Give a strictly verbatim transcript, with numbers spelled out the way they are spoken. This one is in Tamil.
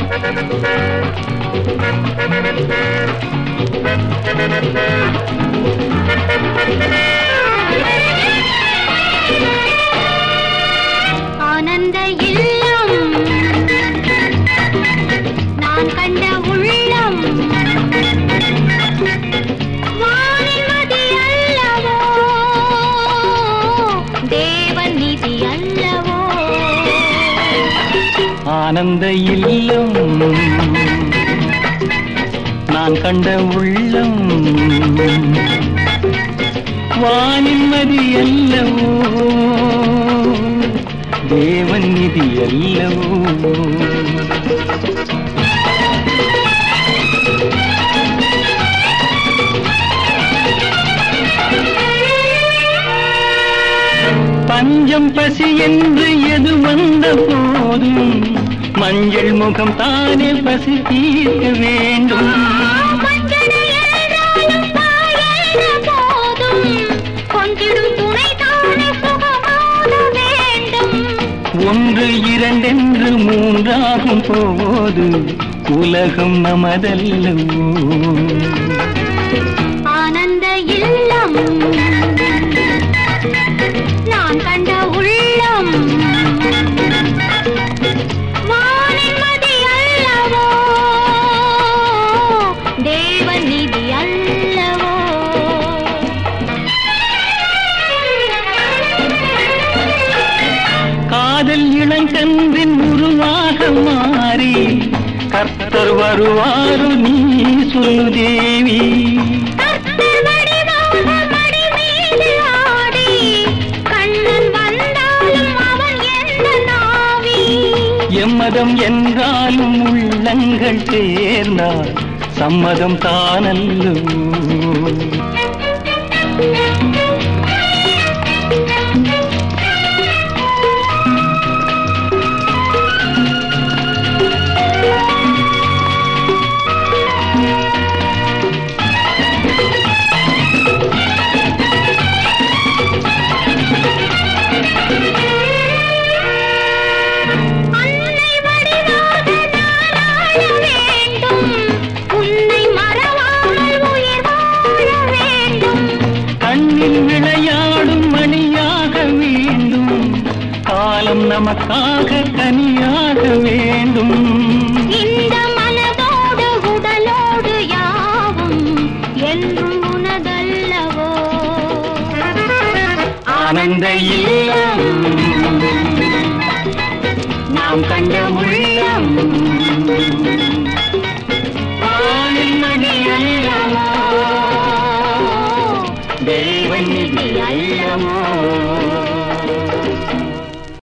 ஆனந்த இல்லம் நான் கண்ட உள்ளம் வானிமதி அல்லவோ தேவன் நிதி அல்லவோ ஆனந்த இல்லம் நான் கண்ட உள்ளம் வானிமதி அல்லவோ தேவன் நிதி அல்லவோ பஞ்சம் பசி என்று எது வந்த போதும் மஞ்சள் முகம் தானே பசி தீர்க்க வேண்டும். ஒன்று இரண்டென்று மூன்றாகும் போது உலகம் நமதல்லவோ. ஆனந்த இல்லம் நான் கண்ட உள்ளம் வானிமதி அல்லவோ தேவன் நிதி அல்லவோ. காதல் இளங்கன்றின் உருவாக மாறி கர்த்தர் வருவாரு நீ சொல்லு தேவி. எம்மதம் என்றாலும் உள்ளங்கள் சேர்ந்தால் சம்மதம் தானல்லோ. விளையாடும் மணியாக வேண்டும் காலம் நமக்காக கனியாக வேண்டும். இந்த மனதோடு உடலோடு யாவும் என்றும் உனதல்லவோ. ஆனந்த இல்லம் நாம் கண்ட உள்ளம் வானிமதி அல்லவோ தேவன் நிதி அல்லவோ.